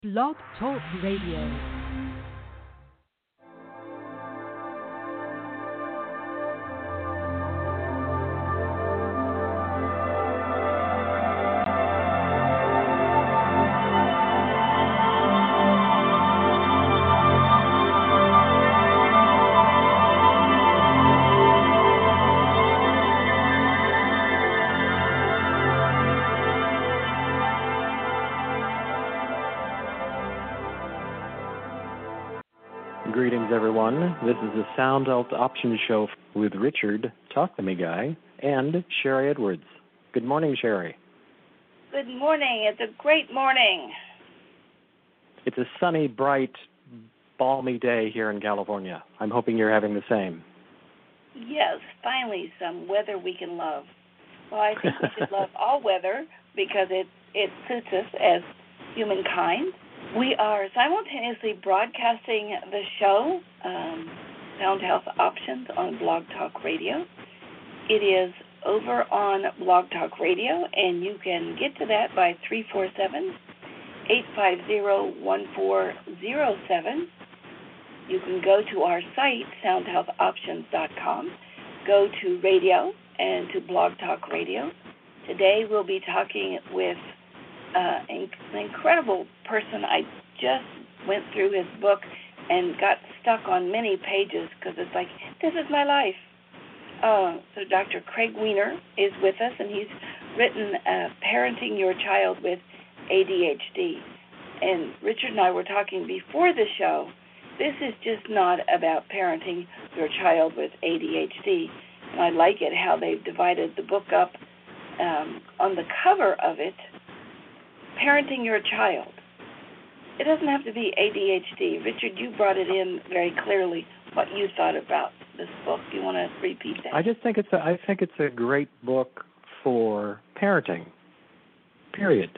Blog Talk Radio. Greetings, everyone. This is the Sound Health Options Show with Richard, Talk to Me Guy, and Sherry Edwards. Good morning, Sherry. Good morning. It's a great morning. It's a sunny, bright, balmy day here in California. I'm hoping you're having the same. Yes, finally some weather we can love. Well, I think we should love all weather because it suits us as humankind. We are simultaneously broadcasting the show, Sound Health Options, on Blog Talk Radio. It is over on Blog Talk Radio, and you can get to that by 347-850-1407. You can go to our site, soundhealthoptions.com, go to radio and to Blog Talk Radio. Today we'll be talking with an incredible person. I just went through his book and got stuck on many pages because it's like, this is my life. So Dr. Craig Weiner is with us, and he's written Parenting Your Child with ADHD. And Richard and I were talking before the show. This is just not about parenting your child with ADHD. And I like it how they've divided the book up on the cover of it. Parenting your child. It doesn't have to be ADHD. Richard, you brought it in very clearly what you thought about this book. You want to repeat that? I think it's a great book for parenting. Period.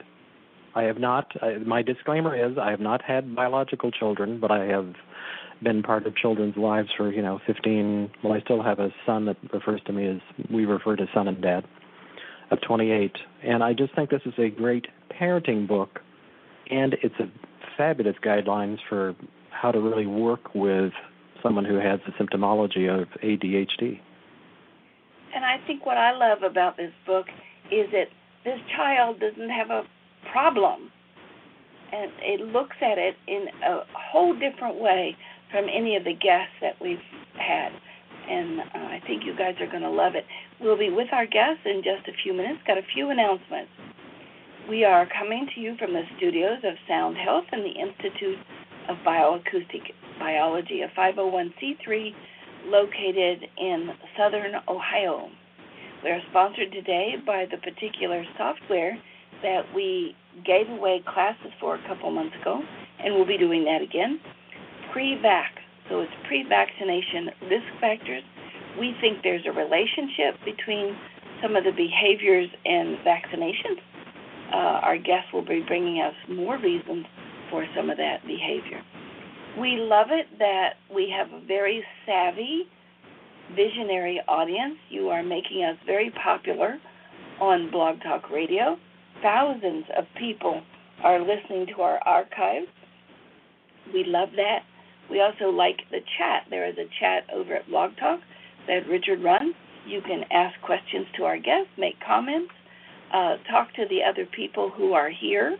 My disclaimer is I have not had biological children, but I have been part of children's lives for 15. Well, I still have a son that refers to me as, we refer to son and dad, of 28, and I just think this is a great parenting book, and it's a fabulous guidelines for how to really work with someone who has the symptomology of ADHD. And I think what I love about this book is that this child doesn't have a problem, and it looks at it in a whole different way from any of the guests that we've had. And I think you guys are going to love it. We'll be with our guests in just a few minutes. Got a few announcements. We are coming to you from the studios of Sound Health and the Institute of Bioacoustic Biology, a 501c3 located in southern Ohio. We are sponsored today by the particular software that we gave away classes for a couple months ago, and we'll be doing that again. Pre-Vac. So it's pre-vaccination risk factors. We think there's a relationship between some of the behaviors and vaccinations. Our guests will be bringing us more reasons for some of that behavior. We love it that we have a very savvy, visionary audience. You are making us very popular on Blog Talk Radio. Thousands of people are listening to our archives. We love that. We also like the chat. There is a chat over at Blog Talk that Richard runs. You can ask questions to our guests, make comments, talk to the other people who are here.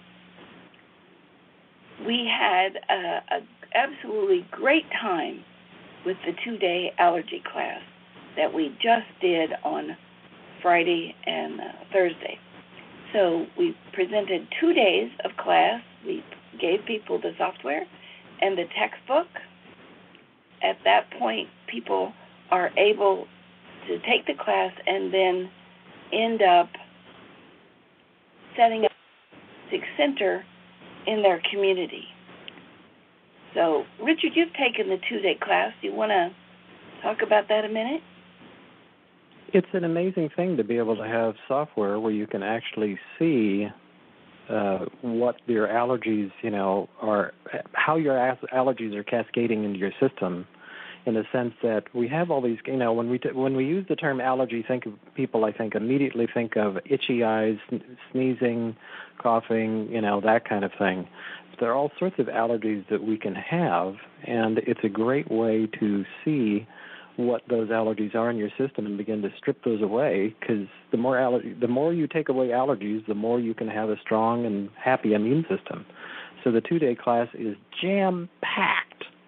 We had an absolutely great time with the 2-day allergy class that we just did on Friday and Thursday. So we presented 2 days of class. We gave people the software and the textbook. At that point, people are able to take the class and then end up setting up a basic center in their community. So, Richard, you've taken the 2-day class. Do you want to talk about that a minute? It's an amazing thing to be able to have software where you can actually see what your allergies, are, how your allergies are cascading into your system, in the sense that we have all these, when we use the term allergy, I think immediately think of itchy eyes, sneezing, coughing, that kind of thing. There are all sorts of allergies that we can have, and it's a great way to see what those allergies are in your system and begin to strip those away, because the more you take away allergies, the more you can have a strong and happy immune system. So the 2-day class is jam-packed.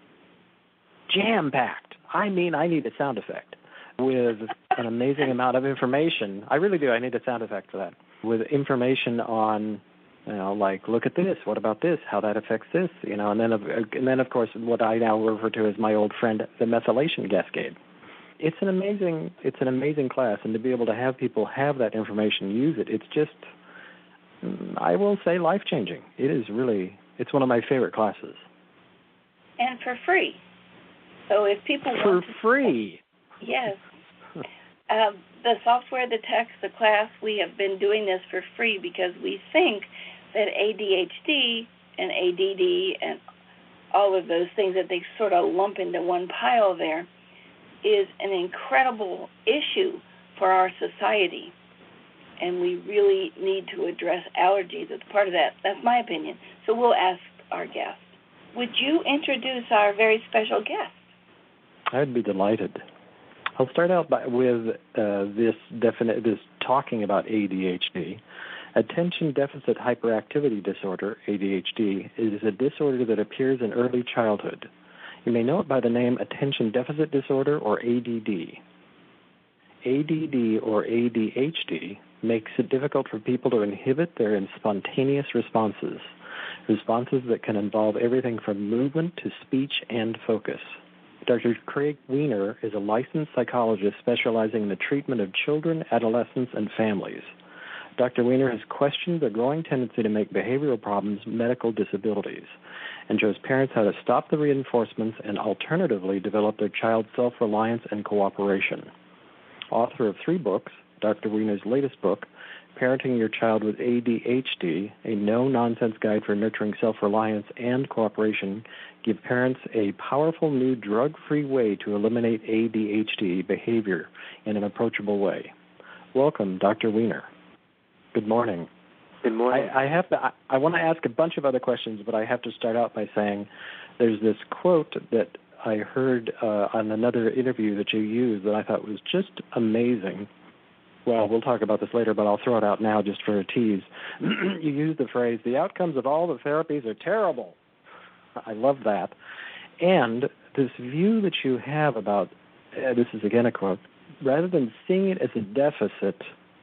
I mean, I need a sound effect with an amazing amount of information. I really do. I need a sound effect for that. With information on, like, look at this, what about this, how that affects this, and then of course what I now refer to as my old friend, the methylation cascade. It's an amazing class, and to be able to have people have that information, use it, it's just, I will say, life-changing. It's one of my favorite classes. And for free. So if people want for free. Yes. The software, the text, the class, we have been doing this for free because we think that ADHD and ADD and all of those things that they sort of lump into one pile there is an incredible issue for our society. And we really need to address allergies as part of that. That's my opinion. So we'll ask our guest. Would you introduce our very special guest? I'd be delighted. I'll start out with this talking about ADHD. Attention Deficit Hyperactivity Disorder, ADHD, is a disorder that appears in early childhood. You may know it by the name Attention Deficit Disorder, or ADD. ADD, or ADHD, makes it difficult for people to inhibit their spontaneous responses that can involve everything from movement to speech and focus. Dr. Craig Weiner is a licensed psychologist specializing in the treatment of children, adolescents, and families. Dr. Weiner has questioned the growing tendency to make behavioral problems medical disabilities and shows parents how to stop the reinforcements and alternatively develop their child's self-reliance and cooperation. Author of 3 books, Dr. Weiner's latest book, Parenting Your Child with ADHD, a no-nonsense guide for nurturing self-reliance and cooperation, give parents a powerful new drug-free way to eliminate ADHD behavior in an approachable way. Welcome, Dr. Weiner. Good morning. Good morning. I want to ask a bunch of other questions, but I have to start out by saying there's this quote that I heard on another interview that you used that I thought was just amazing. Well, we'll talk about this later, but I'll throw it out now just for a tease. You used the phrase, the outcomes of all the therapies are terrible. I love that. And this view that you have about, this is again a quote, rather than seeing it as a deficit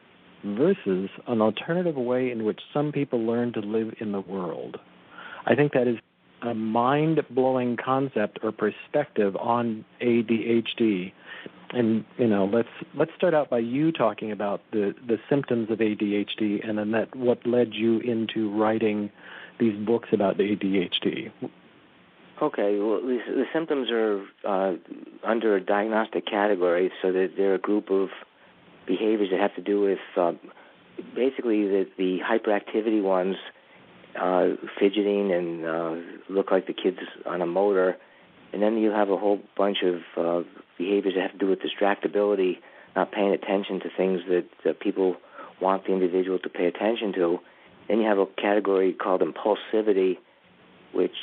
versus an alternative way in which some people learn to live in the world. I think that is a mind-blowing concept or perspective on ADHD. And, let's start out by you talking about the symptoms of ADHD and then what led you into writing these books about ADHD. Okay, well, the symptoms are under a diagnostic category, so that they're a group of behaviors that have to do with basically the hyperactivity ones, fidgeting and look like the kids on a motor. And then you have a whole bunch of behaviors that have to do with distractibility, not paying attention to things that people want the individual to pay attention to. Then you have a category called impulsivity, which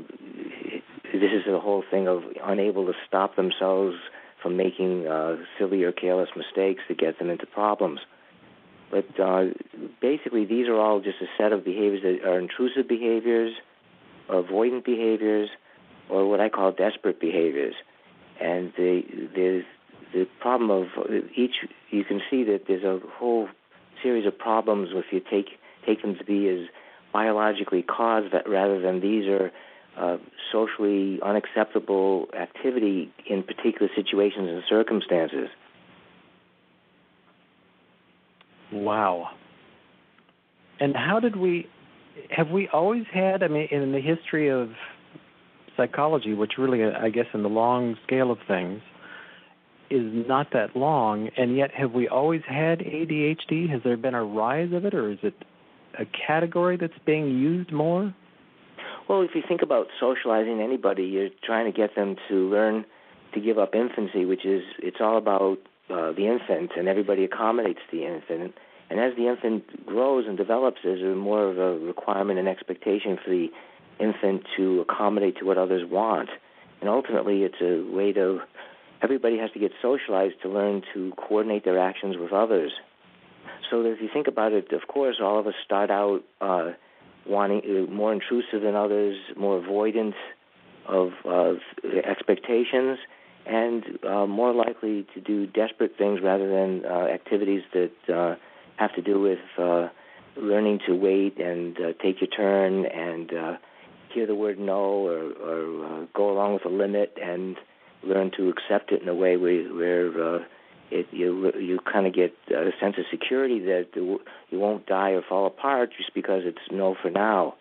this is the whole thing of unable to stop themselves from making silly or careless mistakes that get them into problems. But basically, these are all just a set of behaviors that are intrusive behaviors, avoidant behaviors, or what I call desperate behaviors. And the problem of each, you can see that there's a whole series of problems if you take them to be as biologically caused rather than these are socially unacceptable activity in particular situations and circumstances. Wow. And have we always had, in the history of psychology, which really, I guess, in the long scale of things, is not that long, and yet have we always had ADHD? Has there been a rise of it, or is it a category that's being used more? Well, if you think about socializing anybody, you're trying to get them to learn to give up infancy, which is it's all about the infant, and everybody accommodates the infant. And as the infant grows and develops, there's more of a requirement and expectation for the infant to accommodate to what others want. And ultimately, it's a way to, everybody has to get socialized to learn to coordinate their actions with others. So that if you think about it, of course, all of us start out wanting more intrusive than others, more avoidant of expectations, and more likely to do desperate things rather than activities that have to do with learning to wait and take your turn and hear the word no or go along with a limit and learn to accept it in a way where you kind of get a sense of security that you won't die or fall apart just because it's no for now.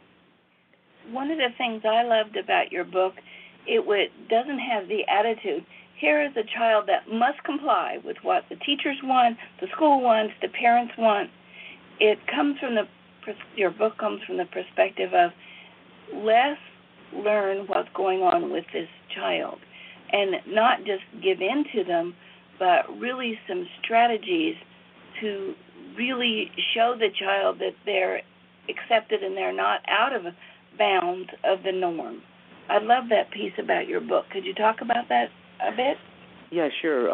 One of the things I loved about your book, it doesn't have the attitude, here is a child that must comply with what the teachers want, the school wants, the parents want. It comes from your book comes from the perspective of let's learn what's going on with this child and not just give in to them, but really some strategies to really show the child that they're accepted and they're not out of bounds of the norm. I love that piece about your book. Could you talk about that a bit? Yeah, sure.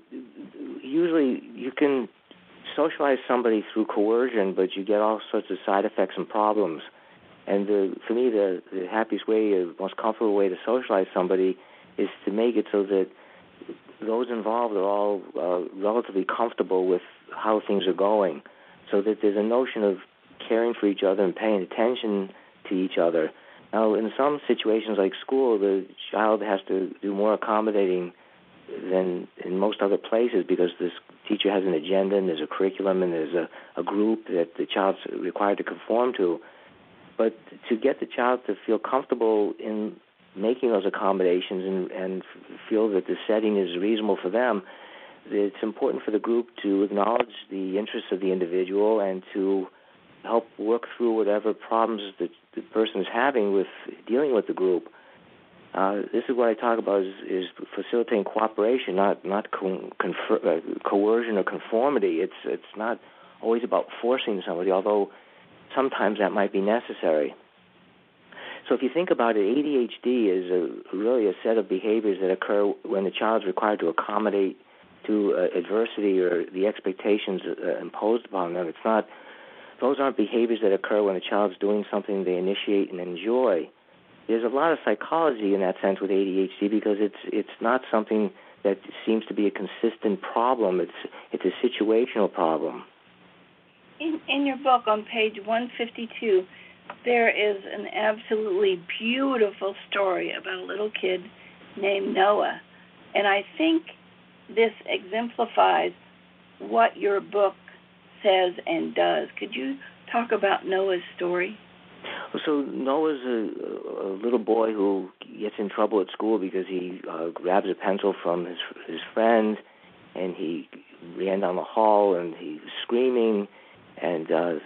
Usually you can socialize somebody through coercion, but you get all sorts of side effects and problems. And for me, the happiest way, the most comfortable way to socialize somebody is to make it so that those involved are all relatively comfortable with how things are going, so that there's a notion of caring for each other and paying attention to each other. Now, in some situations like school, the child has to do more accommodating than in most other places because this teacher has an agenda and there's a curriculum and there's a group that the child's required to conform to. But to get the child to feel comfortable in making those accommodations and feel that the setting is reasonable for them, it's important for the group to acknowledge the interests of the individual and to help work through whatever problems that the person is having with dealing with the group. This is what I talk about is facilitating cooperation, not coercion or conformity. It's not always about forcing somebody, although sometimes that might be necessary. So if you think about it, ADHD is really a set of behaviors that occur when the child is required to accommodate to adversity or the expectations imposed upon them. Those aren't behaviors that occur when a child's doing something they initiate and enjoy. There's a lot of psychology in that sense with ADHD because it's not something that seems to be a consistent problem. It's a situational problem. In your book on page 152, there is an absolutely beautiful story about a little kid named Noah. And I think this exemplifies what your book says and does. Could you talk about Noah's story? So Noah's a little boy who gets in trouble at school because he grabs a pencil from his friend, and he ran down the hall and he was screaming, and the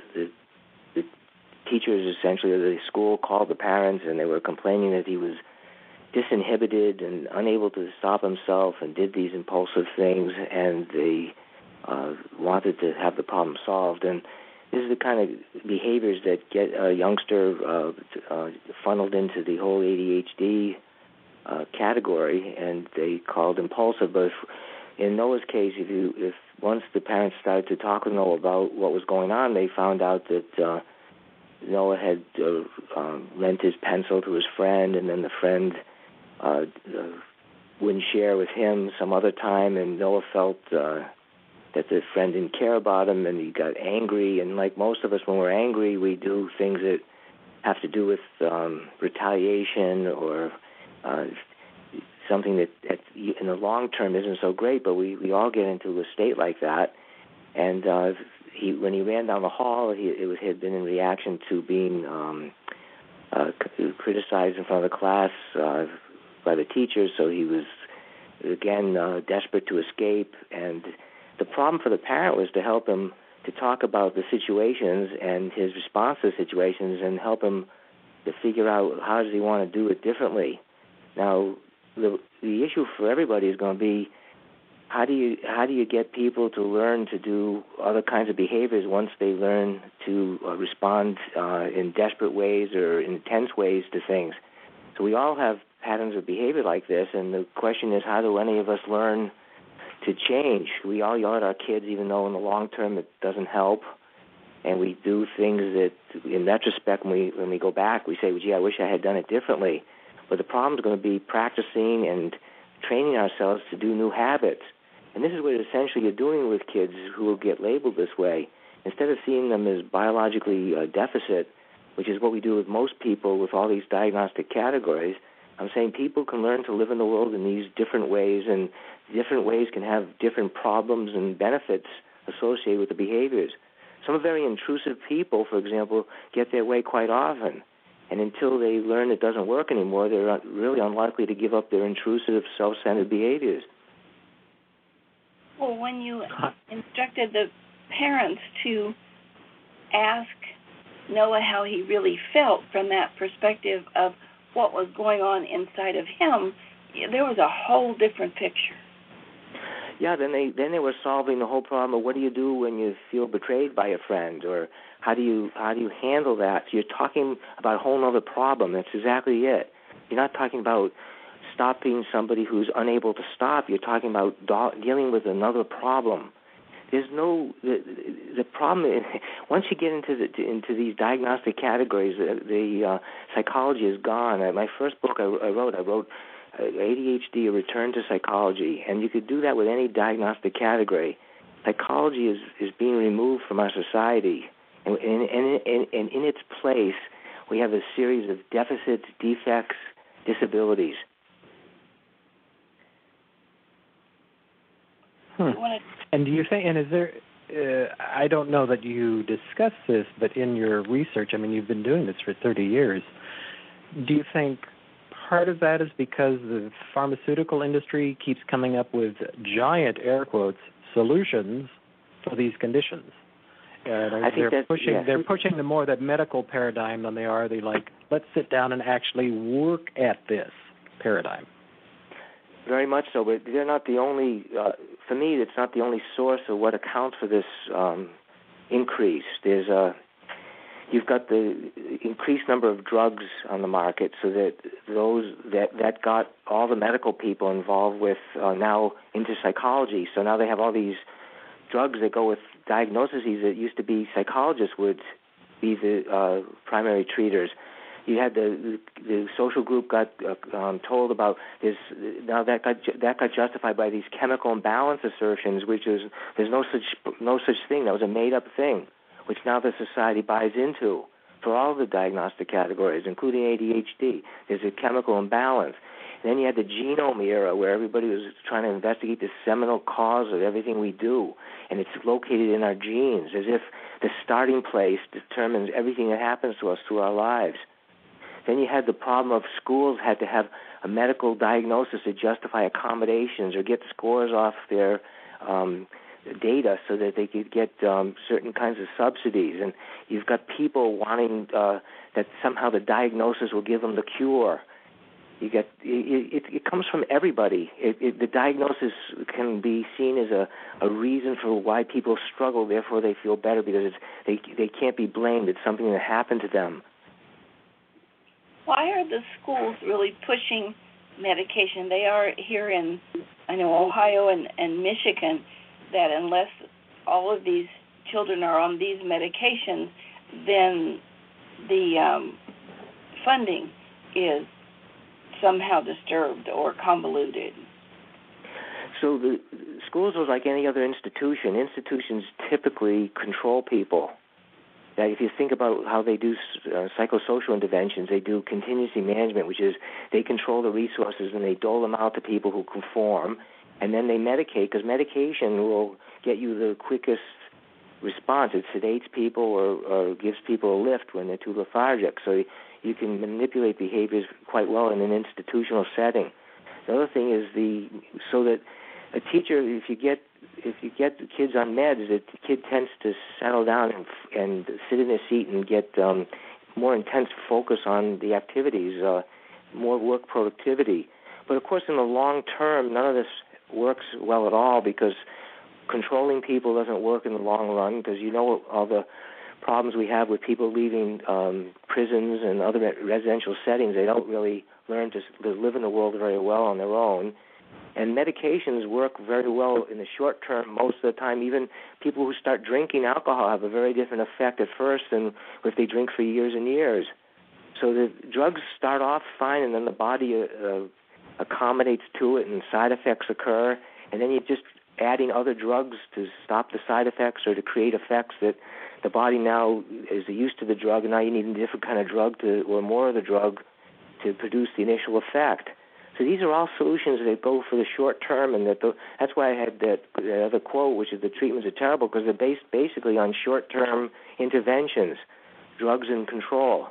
teachers essentially of the school called the parents, and they were complaining that he was disinhibited and unable to stop himself and did these impulsive things, and they wanted to have the problem solved. And this is the kind of behaviors that get a youngster funneled into the whole ADHD category, and they called impulsive. But in Noah's case, if once the parents started to talk with Noah about what was going on, they found out that Noah had lent his pencil to his friend, and then the friend wouldn't share with him some other time, and Noah felt that the friend didn't care about him, and he got angry. And like most of us, when we're angry, we do things that have to do with retaliation or something that in the long term isn't so great, but we all get into a state like that. And when he ran down the hall, it had been in reaction to being criticized in front of the class by the teachers, so he was, again, desperate to escape. And the problem for the parent was to help him to talk about the situations and his response to the situations and help him to figure out how does he want to do it differently. Now, the issue for everybody is going to be how do you get people to learn to do other kinds of behaviors once they learn to respond in desperate ways or intense ways to things. So we all have patterns of behavior like this, and the question is, how do any of us learn to change? We all yell at our kids, even though in the long term it doesn't help, and we do things that, in retrospect, when we go back, we say, well, gee, I wish I had done it differently. But the problem is going to be practicing and training ourselves to do new habits. And this is what essentially you're doing with kids who will get labeled this way. Instead of seeing them as biologically deficit, which is what we do with most people with all these diagnostic categories, I'm saying people can learn to live in the world in these different ways, and different ways can have different problems and benefits associated with the behaviors. Some very intrusive people, for example, get their way quite often. And until they learn it doesn't work anymore, they're really unlikely to give up their intrusive, self-centered behaviors. Well, when you instructed the parents to ask Noah how he really felt from that perspective of what was going on inside of him, there was a whole different picture. Yeah, then they were solving the whole problem of what do you do when you feel betrayed by a friend, or how do you handle that? So you're talking about a whole other problem. That's exactly it. You're not talking about stopping somebody who's unable to stop. You're talking about dealing with another problem. There's no the problem. Once you get into these diagnostic categories, the psychology is gone. My first book I wrote ADHD: A Return to Psychology, and you could do that with any diagnostic category. Psychology is being removed from our society, and in its place, we have a series of deficits, defects, disabilities. And do you think, and is there, I don't know that you discussed this, but in your research, I mean, you've been doing this for 30 years. Do you think part of that is because the pharmaceutical industry keeps coming up with giant, air quotes, solutions for these conditions? I think they're pushing the more that medical paradigm than they are the, like, let's sit down and actually work at this paradigm. Very much so, but they're not the only, for me, it's not the only source of what accounts for this increase. You've got the increased number of drugs on the market, so that those that got all the medical people involved with now into psychology. So now they have all these drugs that go with diagnoses that used to be psychologists would be the primary treaters. You had the social group got told about this. Now that got justified by these chemical imbalance assertions, which is there's no such thing. That was a made up thing, which now the society buys into for all the diagnostic categories, including ADHD. There's a chemical imbalance. And then you had the genome era, where everybody was trying to investigate the seminal cause of everything we do, and it's located in our genes, as if the starting place determines everything that happens to us through our lives. Then you had the problem of schools had to have a medical diagnosis to justify accommodations or get scores off their data so that they could get certain kinds of subsidies. And you've got people wanting that somehow the diagnosis will give them the cure. You get it comes from everybody. The diagnosis can be seen as a reason for why people struggle. Therefore, they feel better because they can't be blamed. It's something that happened to them. Why are the schools really pushing medication? They are here in, I know, Ohio and Michigan, that unless all of these children are on these medications, then the funding is somehow disturbed or convoluted. So the schools are like any other institution. Institutions typically control people. That if you think about how they do psychosocial interventions, they do contingency management, which is they control the resources and they dole them out to people who conform, and then they medicate, because medication will get you the quickest response. It sedates people or gives people a lift when they're too lethargic. So you can manipulate behaviors quite well in an institutional setting. The other thing is so that a teacher, if you get the kids on meds, the kid tends to settle down and sit in their seat and get more intense focus on the activities, more work productivity. But, of course, in the long term, none of this works well at all because controlling people doesn't work in the long run because you know all the problems we have with people leaving prisons and other residential settings. They don't really learn to live in the world very well on their own. And medications work very well in the short term most of the time. Even people who start drinking alcohol have a very different effect at first than if they drink for years and years. So the drugs start off fine, and then the body accommodates to it, and side effects occur. And then you're just adding other drugs to stop the side effects or to create effects that the body now is used to the drug, and now you need a different kind of drug or more of the drug to produce the initial effect. So these are all solutions that go for the short term, and that's why I had that other quote, which is the treatments are terrible because they're based basically on short-term interventions, drugs and control.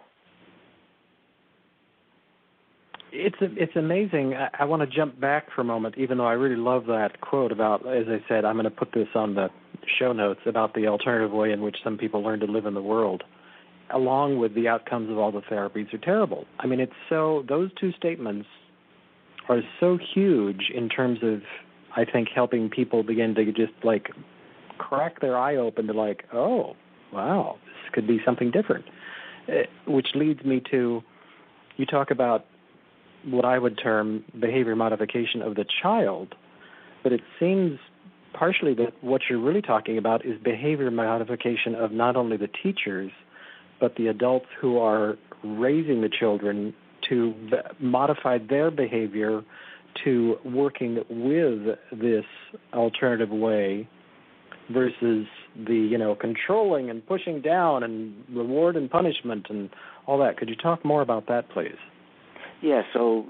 It's amazing. I want to jump back for a moment, even though I really love that quote about, as I said, I'm going to put this on the show notes about the alternative way in which some people learn to live in the world, along with the outcomes of all the therapies are terrible. I mean, it's so, those two statements are so huge in terms of, I think, helping people begin to just like crack their eye open to like, oh, wow, this could be something different, which leads me to, you talk about what I would term behavior modification of the child, but it seems partially that what you're really talking about is behavior modification of not only the teachers, but the adults who are raising the children to modify their behavior to working with this alternative way versus the, controlling and pushing down and reward and punishment and all that. Could you talk more about that, please? Yeah, so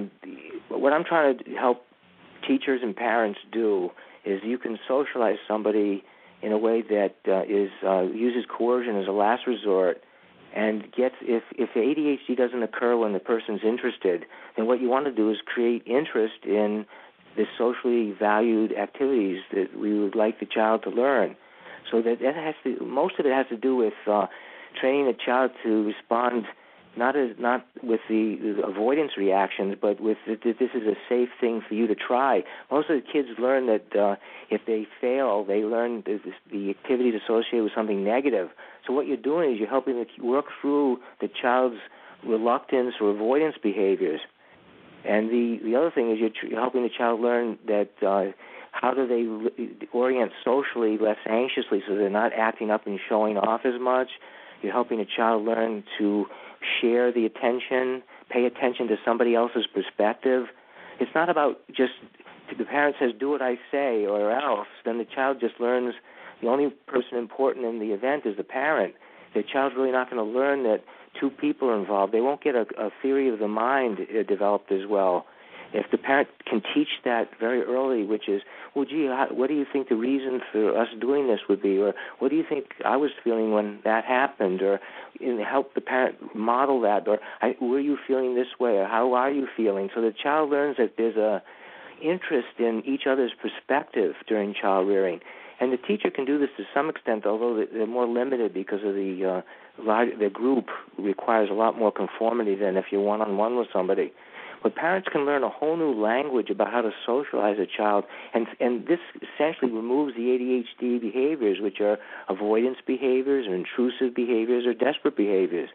what I'm trying to help teachers and parents do is you can socialize somebody in a way that uses coercion as a last resort and gets, if ADHD doesn't occur when the person's interested, then what you want to do is create interest in the socially valued activities that we would like the child to learn. So that most of it has to do with training the child to respond not with the avoidance reactions, but with this is a safe thing for you to try. Most of the kids learn that if they fail, they learn the activities associated with something negative. So what you're doing is you're helping to work through the child's reluctance or avoidance behaviors. And the other thing is you're helping the child learn that how do they orient socially less anxiously so they're not acting up and showing off as much. You're helping a child learn to share the attention, pay attention to somebody else's perspective. It's not about just the parent says, do what I say or else, then the child just learns the only person important in the event is the parent. The child's really not going to learn that two people are involved. They won't get a theory of the mind developed as well. If the parent can teach that very early, which is, well, gee, what do you think the reason for us doing this would be? Or what do you think I was feeling when that happened? Or help the parent model that. Or were you feeling this way? Or how are you feeling? So the child learns that there's a interest in each other's perspective during child rearing. And the teacher can do this to some extent, although they're more limited because of the group requires a lot more conformity than if you're one-on-one with somebody. But parents can learn a whole new language about how to socialize a child, and this essentially removes the ADHD behaviors, which are avoidance behaviors or intrusive behaviors or desperate behaviors.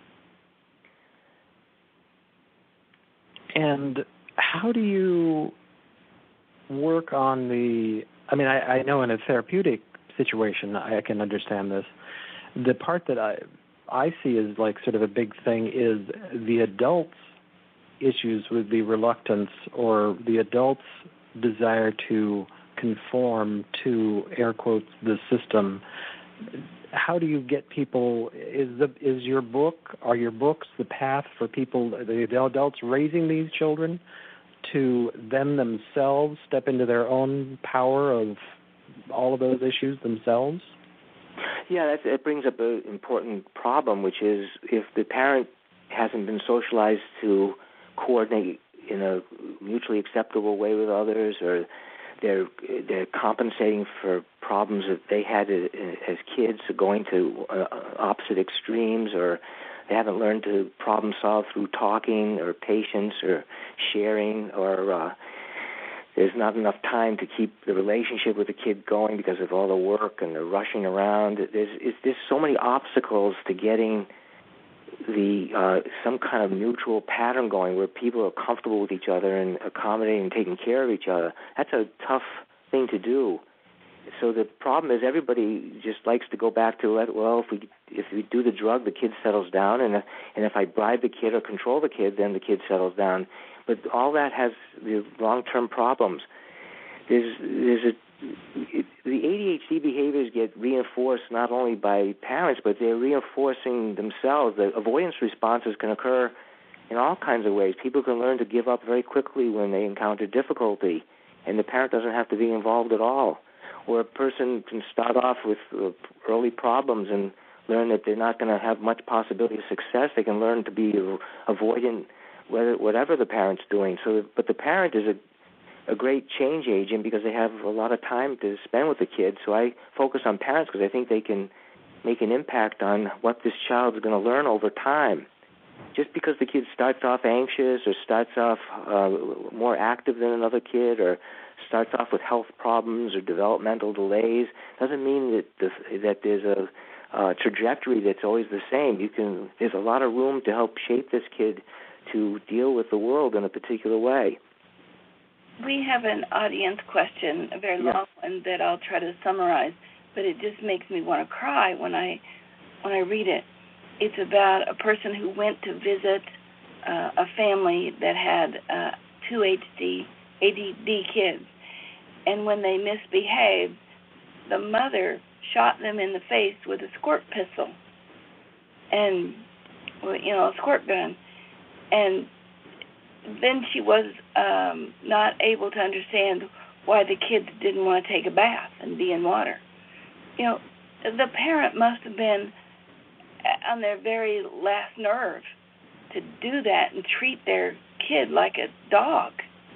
And how do you work on I know in a therapeutic situation I can understand this. The part that I see as like sort of a big thing is the adults' issues with the reluctance or the adults' desire to conform to, air quotes, the system. How do you get people, are your books the path for people, the adults raising these children, to them themselves step into their own power of all of those issues themselves? Yeah, that brings up an important problem, which is if the parent hasn't been socialized to coordinate in a mutually acceptable way with others, or they're compensating for problems that they had as kids, going to opposite extremes, or they haven't learned to problem solve through talking or patience or sharing, or there's not enough time to keep the relationship with the kid going because of all the work and the rushing around. There's so many obstacles to getting some kind of mutual pattern going where people are comfortable with each other and accommodating and taking care of each other. That's a tough thing to do. So the problem is everybody just likes to go back to, well, if we do the drug, the kid settles down, and if I bribe the kid or control the kid, then the kid settles down. But all that has the long-term problems. The ADHD behaviors get reinforced not only by parents, but they're reinforcing themselves. The avoidance responses can occur in all kinds of ways. People can learn to give up very quickly when they encounter difficulty, and the parent doesn't have to be involved at all. Or a person can start off with early problems and learn that they're not going to have much possibility of success. They can learn to be avoidant, whatever the parent's doing. But the parent is a great change agent because they have a lot of time to spend with the kids. So I focus on parents because I think they can make an impact on what this child is going to learn over time. Just because the kid starts off anxious or starts off more active than another kid or starts off with health problems or developmental delays doesn't mean that there's a trajectory that's always the same. There's a lot of room to help shape this kid to deal with the world in a particular way. We have an audience question, a very long one that I'll try to summarize, but it just makes me want to cry when I read it. It's about a person who went to visit a family that had two ADD kids, and when they misbehaved, the mother shot them in the face with a squirt pistol and, a squirt gun. And then she was not able to understand why the kids didn't want to take a bath and be in water. The parent must have been on their very last nerve to do that and treat their kid like a dog.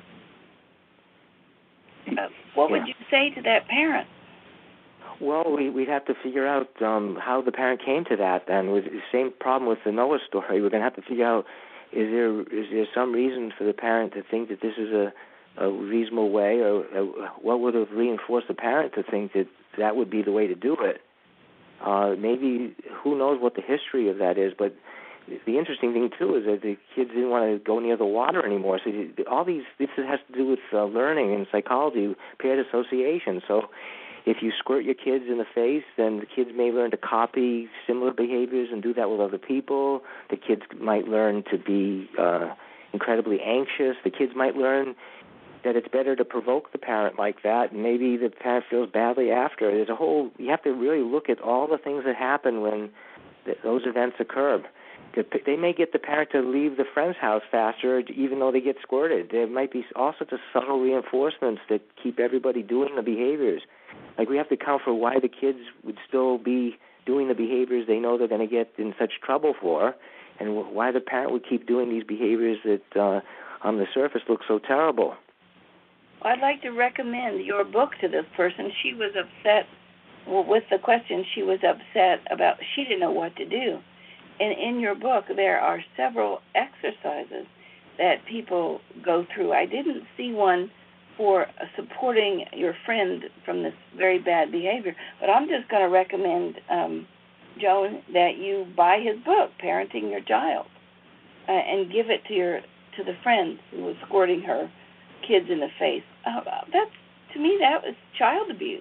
What would you say to that parent? Well, we'd have to figure out how the parent came to that. And with the same problem with the Noah story, we're going to have to figure out, is there some reason for the parent to think that this is a reasonable way, or what would have reinforced the parent to think that would be the way to do it? Maybe, who knows what the history of that is, but the interesting thing, too, is that the kids didn't want to go near the water anymore. So this has to do with learning and psychology, paired association. So if you squirt your kids in the face, then the kids may learn to copy similar behaviors and do that with other people. The kids might learn to be incredibly anxious. The kids might learn that it's better to provoke the parent like that, and maybe the parent feels badly after. You have to really look at all the things that happen when those events occur. They may get the parent to leave the friend's house faster, even though they get squirted. There might be all sorts of subtle reinforcements that keep everybody doing the behaviors. Like, we have to account for why the kids would still be doing the behaviors they know they're going to get in such trouble for, and why the parent would keep doing these behaviors that on the surface look so terrible. I'd like to recommend your book to this person. She was upset, with the question, she was upset about, she didn't know what to do. And in your book, there are several exercises that people go through. I didn't see one for supporting your friend from this very bad behavior, but I'm just going to recommend, Joan, that you buy his book, Parenting Your Child, and give it to the friend who was squirting her kids in the face. To me, that was child abuse.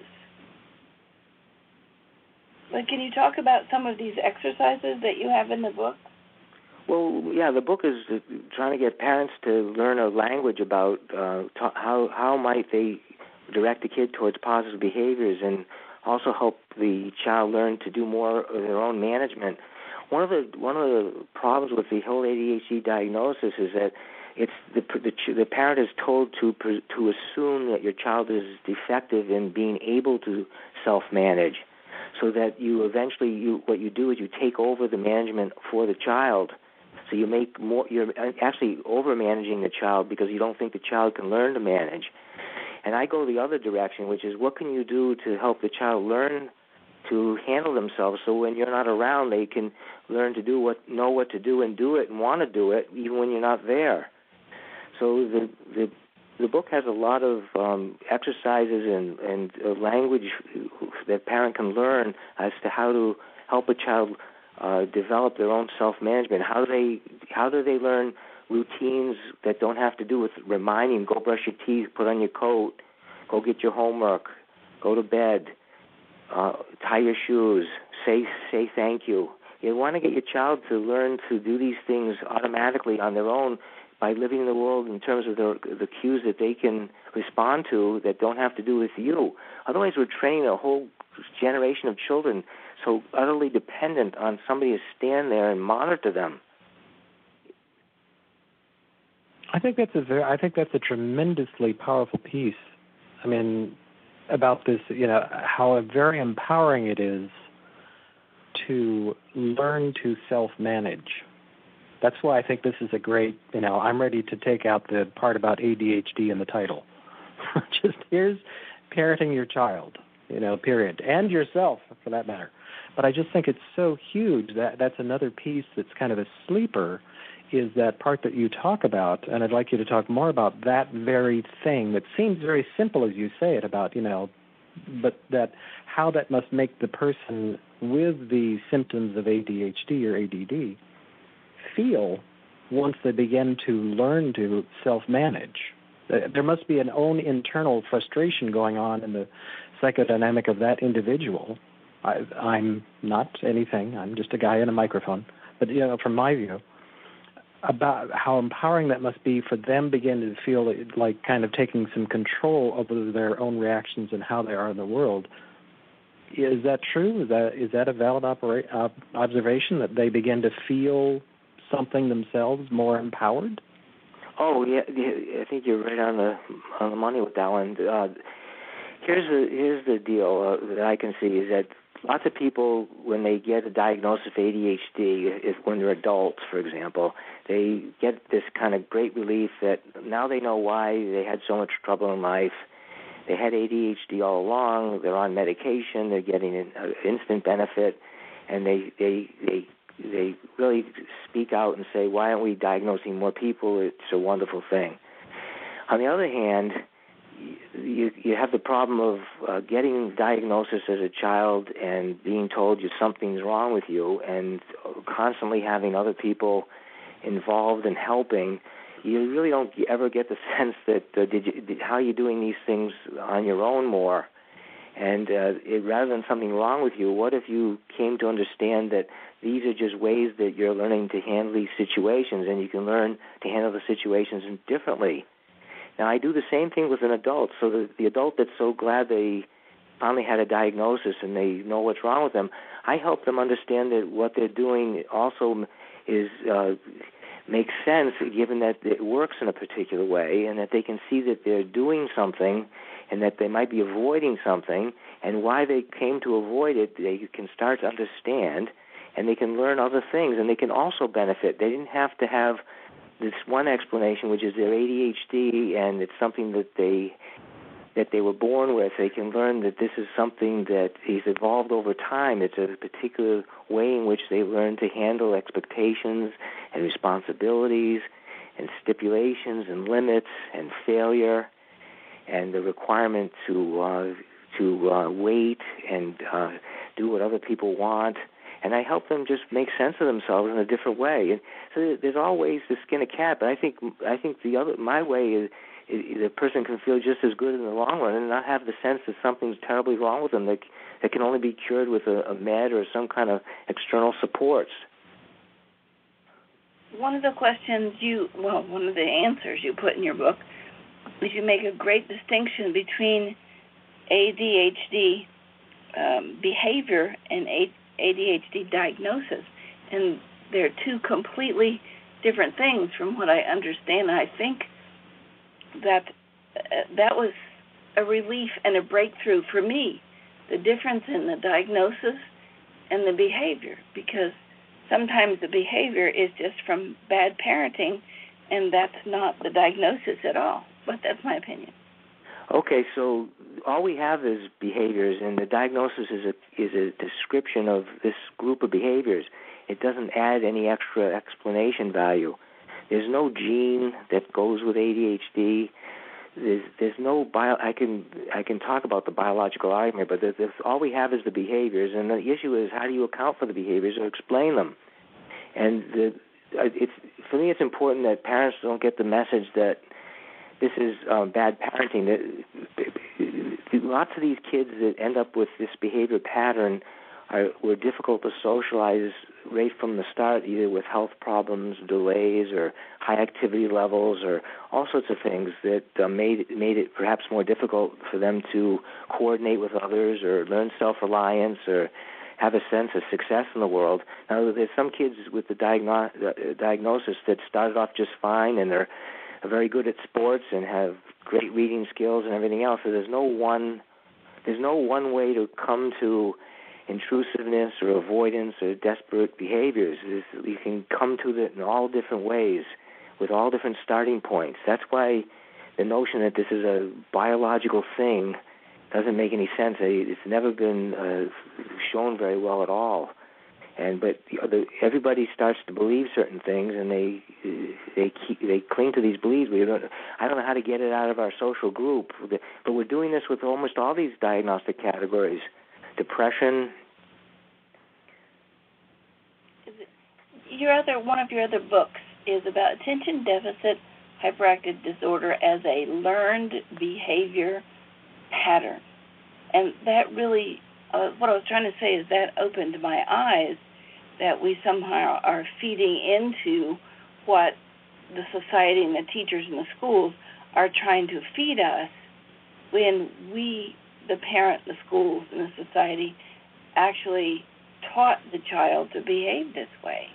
But can you talk about some of these exercises that you have in the book? Well, yeah, the book is trying to get parents to learn a language about how might they direct a kid towards positive behaviors, and also help the child learn to do more of their own management. One of the problems with the whole ADHD diagnosis is that it's the parent is told to assume that your child is defective in being able to self-manage, so that what you do is you take over the management for the child. So you're actually over-managing the child because you don't think the child can learn to manage. And I go the other direction, which is, what can you do to help the child learn to handle themselves. So when you're not around, they can learn to know what to do and do it and want to do it even when you're not there. So the book has a lot of exercises and language that a parent can learn as to how to help a child develop their own self-management. How do they learn routines that don't have to do with reminding, go brush your teeth, put on your coat, go get your homework, go to bed, tie your shoes, say thank you. You want to get your child to learn to do these things automatically on their own by living in the world in terms of the cues that they can respond to that don't have to do with you. Otherwise, we're training a whole generation of children so utterly dependent on somebody to stand there and monitor them. I think that's a tremendously powerful piece. I mean, about this, how very empowering it is to learn to self-manage. That's why I think this is a great, I'm ready to take out the part about ADHD in the title. Just here's parenting your child, period, and yourself for that matter. But I just think it's so huge that's another piece that's kind of a sleeper, is that part that you talk about, and I'd like you to talk more about that very thing that seems very simple as you say it about, but that how that must make the person with the symptoms of ADHD or ADD feel once they begin to learn to self-manage. There must be an own internal frustration going on in the psychodynamic of that individual. I'm not anything. I'm just a guy in a microphone. But, from my view, about how empowering that must be for them begin to feel like kind of taking some control over their own reactions and how they are in the world. Is that true? Is that a valid observation, that they begin to feel something themselves more empowered? Oh, yeah, I think you're right on the money with that one. Here's the deal that I can see is that lots of people, when they get a diagnosis of ADHD, when they're adults, for example, they get this kind of great relief that now they know why they had so much trouble in life. They had ADHD all along. They're on medication. They're getting an instant benefit, and they really speak out and say, why aren't we diagnosing more people? It's a wonderful thing. On the other hand, you have the problem of getting diagnosis as a child and being told something's wrong with you, and constantly having other people involved in helping. You really don't ever get the sense that how you're doing these things on your own more. And rather than something wrong with you, what if you came to understand that these are just ways that you're learning to handle these situations, and you can learn to handle the situations differently. Now, I do the same thing with an adult. So the adult that's so glad they finally had a diagnosis and they know what's wrong with them, I help them understand that what they're doing also is makes sense, given that it works in a particular way, and that they can see that they're doing something and that they might be avoiding something, and why they came to avoid it, they can start to understand, and they can learn other things, and they can also benefit. They didn't have to have this one explanation, which is their ADHD, and it's something that they were born with. They can learn that this is something that has evolved over time. It's a particular way in which they learn to handle expectations and responsibilities and stipulations and limits and failure and the requirement to wait and do what other people want. And I help them just make sense of themselves in a different way. And so there's all ways to skin a cat, but I think my way is the person can feel just as good in the long run and not have the sense that something's terribly wrong with them that can only be cured with a med or some kind of external supports. One of the one of the answers you put in your book is you make a great distinction between ADHD behavior and ADHD diagnosis, and they're two completely different things from what I understand. I think that was a relief and a breakthrough for me, the difference in the diagnosis and the behavior, because sometimes the behavior is just from bad parenting, and that's not the diagnosis at all. But that's my opinion. Okay, so all we have is behaviors, and the diagnosis is a description of this group of behaviors. It doesn't add any extra explanation value. There's no gene that goes with ADHD. There's no I can talk about the biological argument, but there's all we have is the behaviors, and the issue is how do you account for the behaviors or explain them? And for me, it's important that parents don't get the message that this is bad parenting. Lots of these kids that end up with this behavior pattern were difficult to socialize right from the start, either with health problems, delays, or high activity levels, or all sorts of things that made it perhaps more difficult for them to coordinate with others or learn self-reliance or have a sense of success in the world. Now, there's some kids with the diagnosis that started off just fine and they're very good at sports and have great reading skills and everything else. So there's no one way to come to intrusiveness or avoidance or desperate behaviors. You can come to it in all different ways with all different starting points. That's why the notion that this is a biological thing doesn't make any sense. It's never been shown very well at all. But everybody starts to believe certain things, and they cling to these beliefs. I don't know how to get it out of our social group, but we're doing this with almost all these diagnostic categories. Depression. One of your other books is about attention deficit hyperactive disorder as a learned behavior pattern, and that really, what I was trying to say is that opened my eyes that we somehow are feeding into what the society and the teachers in the schools are trying to feed us, when we, the parent, the schools, and the society, actually taught the child to behave this way.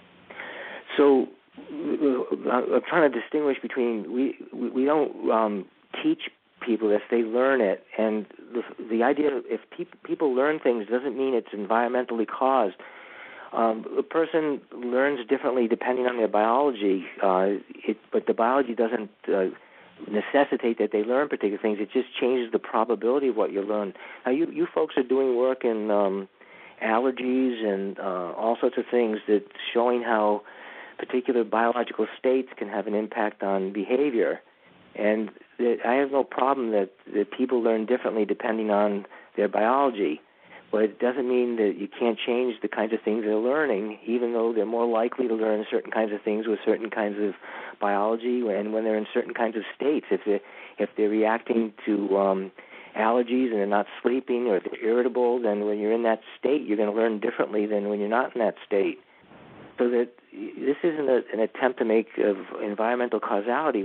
So I'm trying to distinguish between we don't teach people if they learn it, and the idea if people learn things doesn't mean it's environmentally caused. A person learns differently depending on their biology, but the biology doesn't necessitate that they learn particular things. It just changes the probability of what you learn. Now, you folks are doing work in allergies and all sorts of things that's showing how particular biological states can have an impact on behavior. And I have no problem that people learn differently depending on their biology. But it doesn't mean that you can't change the kinds of things they're learning, even though they're more likely to learn certain kinds of things with certain kinds of biology and when they're in certain kinds of states. If they're reacting to allergies and they're not sleeping, or if they're irritable, then when you're in that state, you're going to learn differently than when you're not in that state. So that this isn't an attempt to make of environmental causality.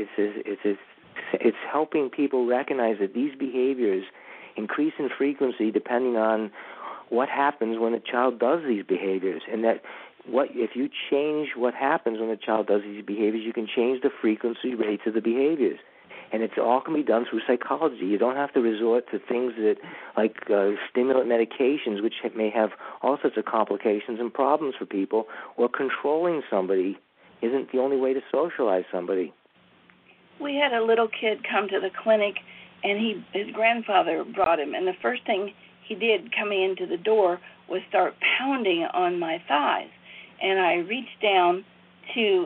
It's helping people recognize that these behaviors increase in frequency depending on what happens when a child does these behaviors, and that if you change what happens when a child does these behaviors, you can change the frequency rates of the behaviors. And it all can be done through psychology. You don't have to resort to things like stimulant medications, which may have all sorts of complications and problems for people, or controlling somebody isn't the only way to socialize somebody. We had a little kid come to the clinic, and his grandfather brought him, and the first thing he did coming into the door was start pounding on my thighs. And I reached down to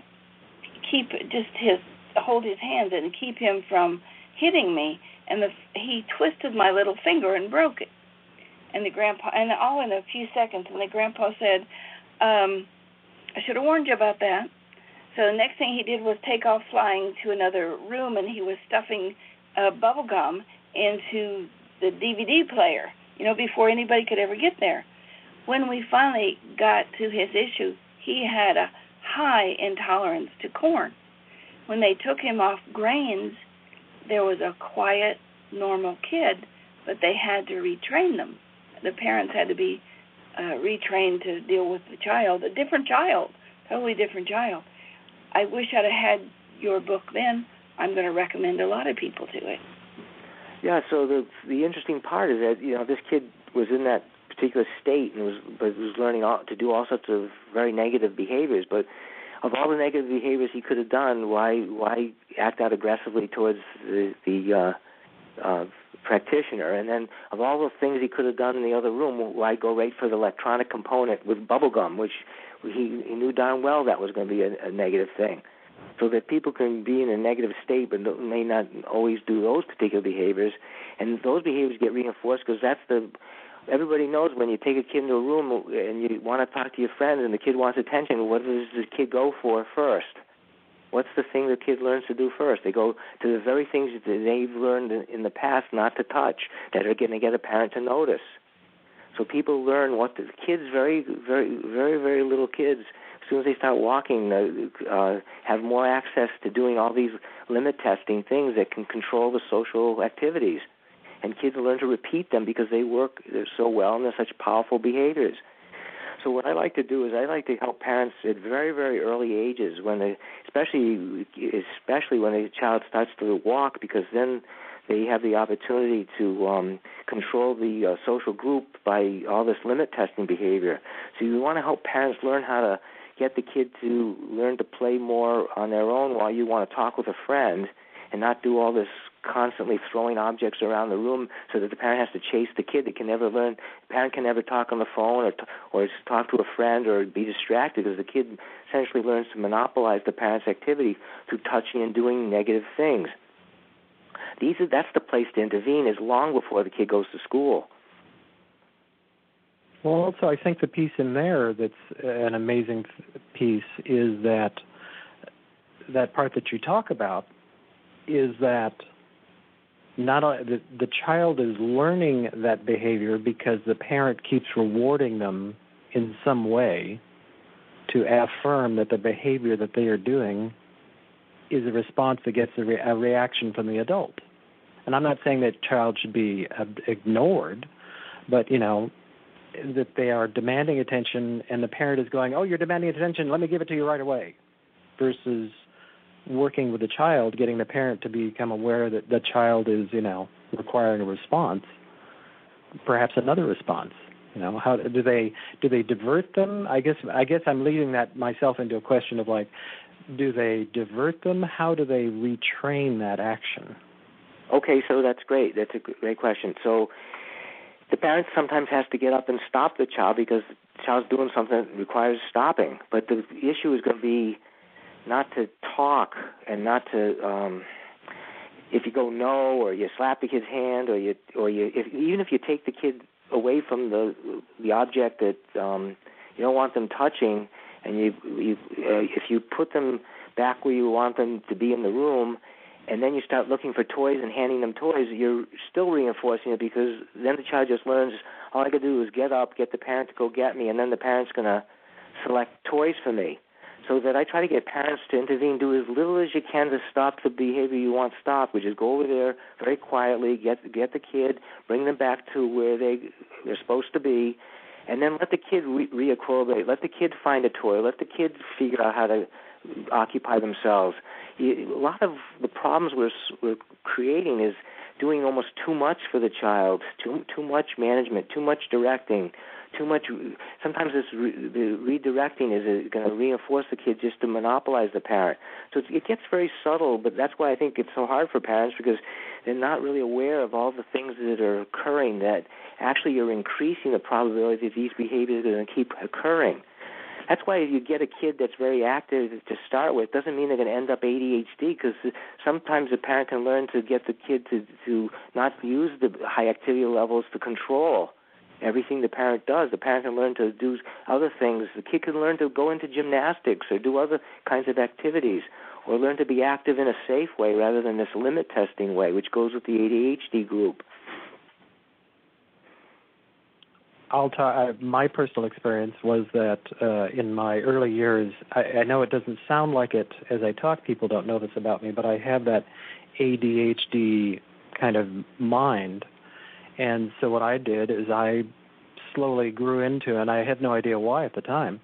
hold his hands and keep him from hitting me, and he twisted my little finger and broke it. And the grandpa, and all in a few seconds, and the grandpa said, I should have warned you about that. So the next thing he did was take off flying to another room, and he was stuffing bubble gum into the DVD player, before anybody could ever get there. When we finally got to his issue, he had a high intolerance to corn. When they took him off grains, there was a quiet, normal kid, but they had to retrain them. The parents had to be retrained to deal with the child, a different child, totally different child. I wish I'd have had your book then. I'm going to recommend a lot of people to it. Yeah, so the interesting part is that, this kid was in that particular state and was learning to do all sorts of very negative behaviors, but of all the negative behaviors he could have done, why act out aggressively towards the practitioner? And then of all the things he could have done in the other room, why go right for the electronic component with bubble gum, which he knew darn well that was going to be a negative thing. So that people can be in a negative state but may not always do those particular behaviors. And those behaviors get reinforced because everybody knows when you take a kid into a room and you want to talk to your friends and the kid wants attention, what does the kid go for first? What's the thing the kid learns to do first? They go to the very things that they've learned in the past not to touch, that are going to get a parent to notice. So people learn what the kids, very, very, very, very little kids, as soon as they start walking, have more access to doing all these limit testing things that can control the social activities. And kids learn to repeat them because they work so well and they're such powerful behaviors. So what I like to do is I like to help parents at very, very early ages, especially when a child starts to walk, because then they have the opportunity to control the social group by all this limit testing behavior. So you want to help parents learn how to get the kid to learn to play more on their own while you want to talk with a friend, and not do all this constantly throwing objects around the room so that the parent has to chase the kid. They can never learn. The parent can never talk on the phone or talk to a friend or be distracted, because the kid essentially learns to monopolize the parent's activity through touching and doing negative things. That's the place to intervene, is long before the kid goes to school. Well, also, I think the piece in there that's an amazing piece is that part that you talk about is that not the child is learning that behavior because the parent keeps rewarding them in some way to affirm that the behavior that they are doing is a response that gets a reaction from the adult. And I'm not saying that child should be ignored, but, that they are demanding attention and the parent is going, oh, you're demanding attention, let me give it to you right away, versus working with the child, getting the parent to become aware that the child is, requiring a response, perhaps another response. How do they divert them? I guess I'm leading that myself into a question of do they divert them? How do they retrain that action? Okay, so that's great. That's a great question. So the parent sometimes has to get up and stop the child because the child's doing something that requires stopping. But the issue is going to be not to talk and not to if you go no, or you slap the kid's hand, even if you take the kid away from the object that you don't want them touching, and if you put them back where you want them to be in the room, and then you start looking for toys and handing them toys, you're still reinforcing it, because then the child just learns, all I got to do is get up, get the parent to go get me, and then the parent's going to select toys for me. So that I try to get parents to intervene, do as little as you can to stop the behavior you want stopped, which is go over there very quietly, get the kid, bring them back to where they're supposed to be, and then let the kid re-equilibrate. Let the kid find a toy. Let the kid figure out how to occupy themselves. A lot of the problems we're creating is doing almost too much for the child, too much management, too much directing, too much. Sometimes the redirecting is going to reinforce the kid just to monopolize the parent. So it gets very subtle, but that's why I think it's so hard for parents, because they're not really aware of all the things that are occurring that actually are increasing the probability that these behaviors are going to keep occurring. That's why if you get a kid that's very active to start with, doesn't mean they're going to end up ADHD, because sometimes the parent can learn to get the kid to not use the high activity levels to control everything the parent does. The parent can learn to do other things. The kid can learn to go into gymnastics or do other kinds of activities, or learn to be active in a safe way rather than this limit testing way, which goes with the ADHD group. My personal experience was that in my early years, I know it doesn't sound like it as I talk, people don't know this about me, but I have that ADHD kind of mind. And so what I did is I slowly grew into, and I had no idea why at the time,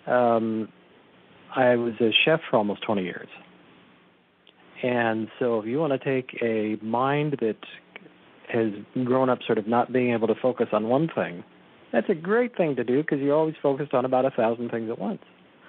I was a chef for almost 20 years. And so if you want to take a mind that has grown up sort of not being able to focus on one thing, that's a great thing to do, because you're always focused on about 1,000 things at once.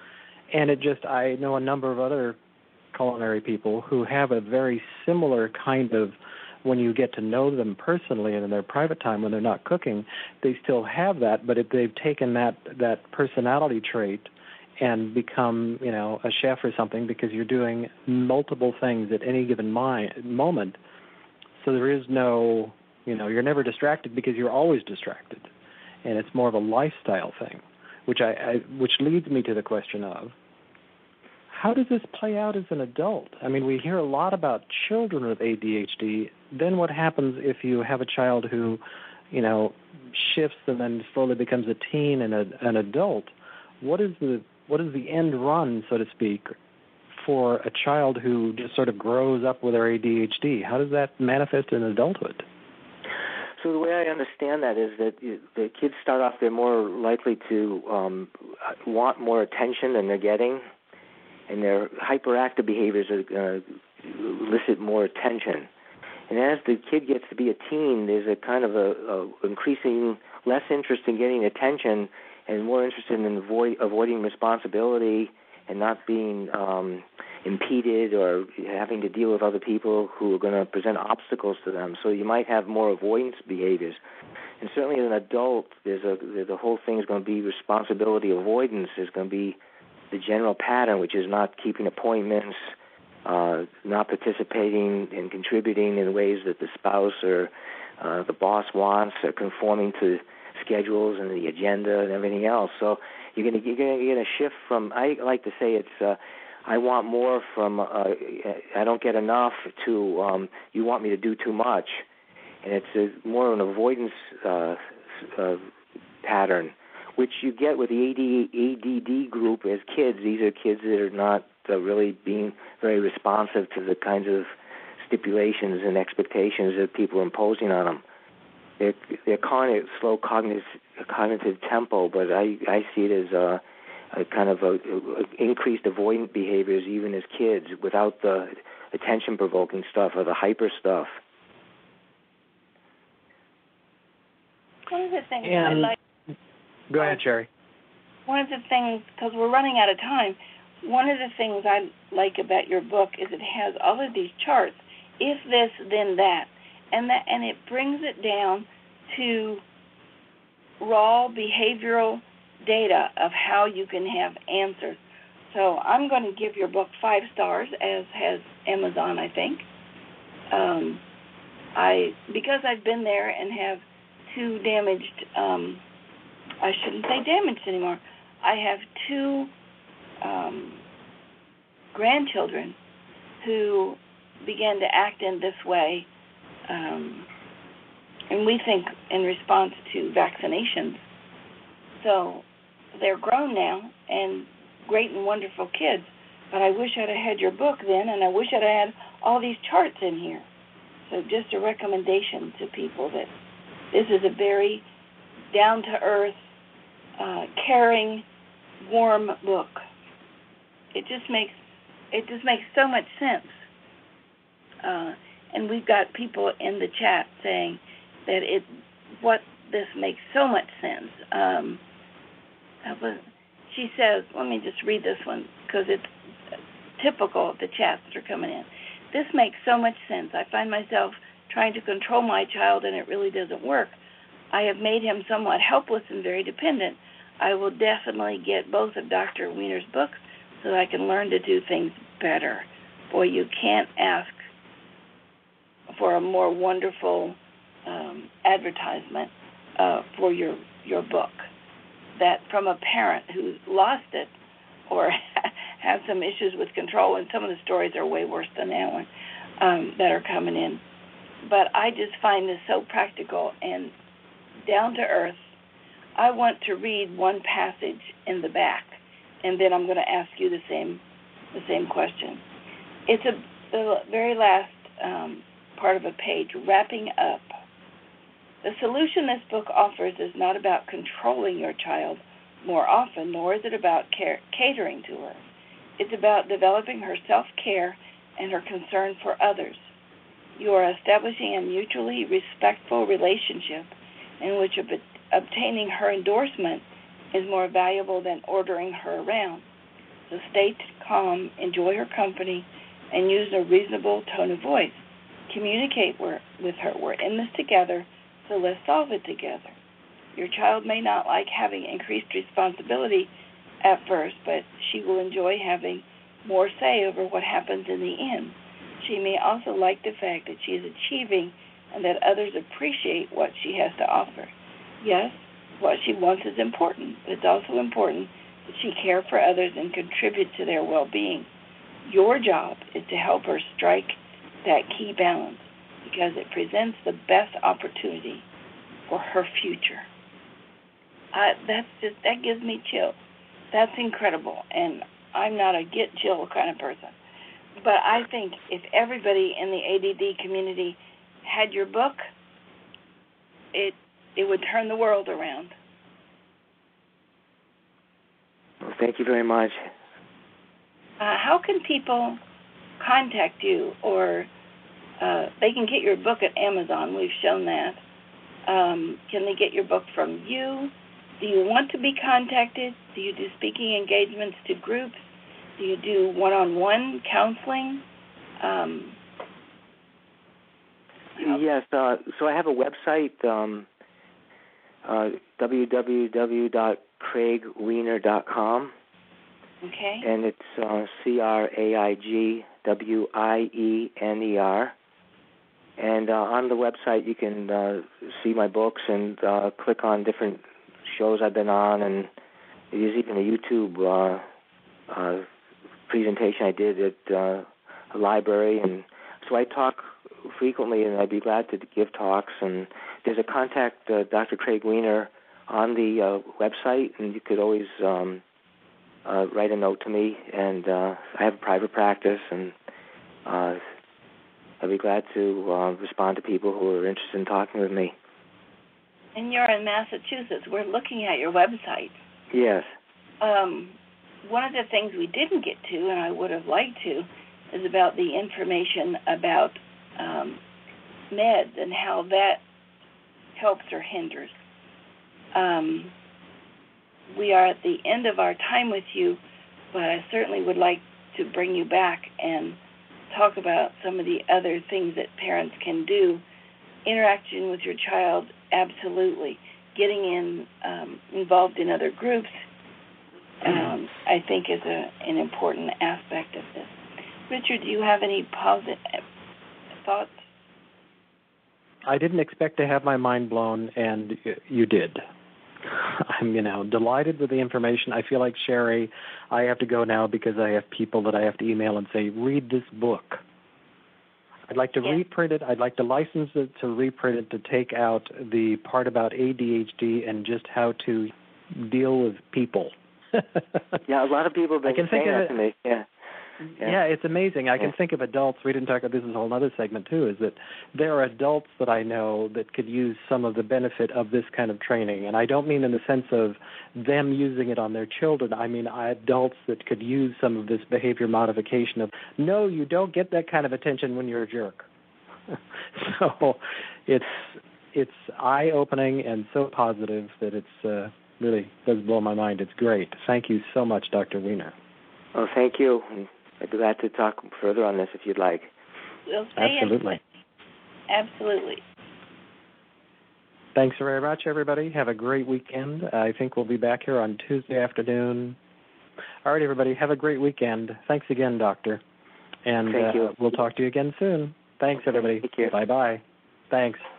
And I know a number of other culinary people who have a very similar kind of, when you get to know them personally and in their private time when they're not cooking, they still have that, but if they've taken that personality trait and become, a chef or something, because you're doing multiple things at any given moment, so there is no, you're never distracted because you're always distracted, and it's more of a lifestyle thing, which leads me to the question of, how does this play out as an adult? I mean, we hear a lot about children with ADHD. Then what happens if you have a child who, shifts and then slowly becomes a teen and an adult? What is the end run, so to speak, for a child who just sort of grows up with their ADHD? How does that manifest in adulthood? So the way I understand that is that the kids start off, they're more likely to want more attention than they're getting, and their hyperactive behaviors are going to elicit more attention. And as the kid gets to be a teen, there's a kind of a increasing less interest in getting attention and more interested in avoiding responsibility and not being impeded or having to deal with other people who are going to present obstacles to them. So you might have more avoidance behaviors. And certainly as an adult, the whole thing is going to be responsibility avoidance is going to be the general pattern, which is not keeping appointments, not participating and contributing in ways that the spouse or the boss wants, or conforming to schedules and the agenda and everything else. So you're going to get a shift from, I like to say it's, I want more from, I don't get enough, to you want me to do too much. And it's more of an avoidance pattern, which you get with the ADD group as kids. These are kids that are not really being very responsive to the kinds of stipulations and expectations that people are imposing on them. They're slow cognitive tempo, but I see it as a kind of increased avoidant behaviors even as kids without the attention-provoking stuff or the hyper stuff. One of the things I like... Go ahead, Sherry. One of the things, because we're running out of time, one of the things I like about your book is it has all of these charts, if this, then that, and it brings it down to raw behavioral data of how you can have answers. So I'm going to give your book 5 stars, as has Amazon, I think. Because I've been there and have 2 damaged, I shouldn't say damaged anymore. I have 2 grandchildren who began to act in this way, and we think in response to vaccinations. So they're grown now and great and wonderful kids, but I wish I'd have had your book then, and I wish I'd have had all these charts in here. So just a recommendation to people that this is a very down-to-earth, caring, warm book. It just makes so much sense. And we've got people in the chat saying that this makes so much sense. She says, let me just read this one because it's typical of the chats that are coming in. This makes so much sense. I find myself trying to control my child, and it really doesn't work. I have made him somewhat helpless and very dependent. I will definitely get both of Dr. Weiner's books so that I can learn to do things better. Boy, you can't ask for a more wonderful advertisement for your book. That from a parent who's lost it or has some issues with control, and some of the stories are way worse than that one that are coming in. But I just find this so practical and down to earth. I want to read one passage in the back, and then I'm going to ask you the same question. It's the very last part of a page, wrapping up. The solution this book offers is not about controlling your child more often, nor is it about catering to her. It's about developing her self-care and her concern for others. You are establishing a mutually respectful relationship in which obtaining her endorsement is more valuable than ordering her around. So stay calm, enjoy her company, and use a reasonable tone of voice. Communicate with her. We're in this together, so let's solve it together. Your child may not like having increased responsibility at first, but she will enjoy having more say over what happens in the end. She may also like the fact that she is achieving and that others appreciate what she has to offer. Yes, what she wants is important, but it's also important that she care for others and contribute to their well-being. Your job is to help her strike that key balance because it presents the best opportunity for her future. That gives me chills. That's incredible, and I'm not a get chill kind of person. But I think if everybody in the ADD community had your book, it would turn the world around. Well, thank you very much. How can people contact you, or they can get your book at Amazon? We've shown that. Can they get your book from you? Do you want to be contacted? Do you do speaking engagements to groups? Do you do one-on-one counseling? Yes. So I have a website, www.craigwiener.com. Okay. And it's CraigWiener. And on the website you can see my books and click on different shows I've been on, and there's even a YouTube presentation I did at a library. And so I talk frequently, and I'd be glad to give talks. And there's a contact Dr. Craig Wiener on the website, and you could always write a note to me. And I have a private practice, and I'd be glad to respond to people who are interested in talking with me. And you're in Massachusetts. We're looking at your website. Yes. One of the things we didn't get to, and I would have liked to, is about the information about meds and how that helps or hinders. We are at the end of our time with you, but I certainly would like to bring you back and talk about some of the other things that parents can do. Interaction with your child, absolutely. Getting involved in other groups, I think is an important aspect of this. Richard, do you have any positive thoughts? I didn't expect to have my mind blown, and you did. I'm, delighted with the information. I feel like, Sherry, I have to go now because I have people that I have to email and say, read this book. I'd like to reprint it. I'd like to license it to reprint it, to take out the part about ADHD and just how to deal with people. Yeah, a lot of people have been saying that to me. Yeah, it's amazing. I can think of adults. We didn't talk about this is a whole other segment, too, is that there are adults that I know that could use some of the benefit of this kind of training. And I don't mean in the sense of them using it on their children. I mean adults that could use some of this behavior modification of, no, you don't get that kind of attention when you're a jerk. So it's eye-opening and so positive that it's really does blow my mind. It's great. Thank you so much, Dr. Wiener. Oh, thank you. I'd be glad to talk further on this if you'd like. We'll stay Absolutely. Absolutely. Thanks very much, everybody. Have a great weekend. I think we'll be back here on Tuesday afternoon. All right, everybody, have a great weekend. Thanks again, Doctor. And Thank you. We'll talk to you again soon. Thanks, everybody. Thank you. Bye-bye. Thanks.